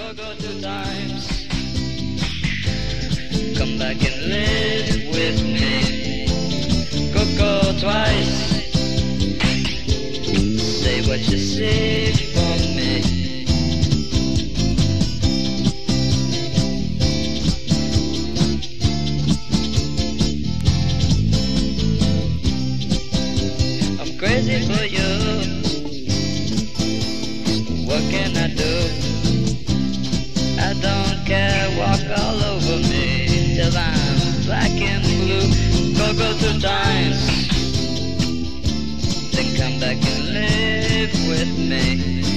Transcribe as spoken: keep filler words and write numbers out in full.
Go go two times. Come back and live with me. Go go twice. Say what you see for me. I'm crazy for you. What can I do? I don't care, walk all over me till I'm black and blue. Go go two times, then come back and live with me.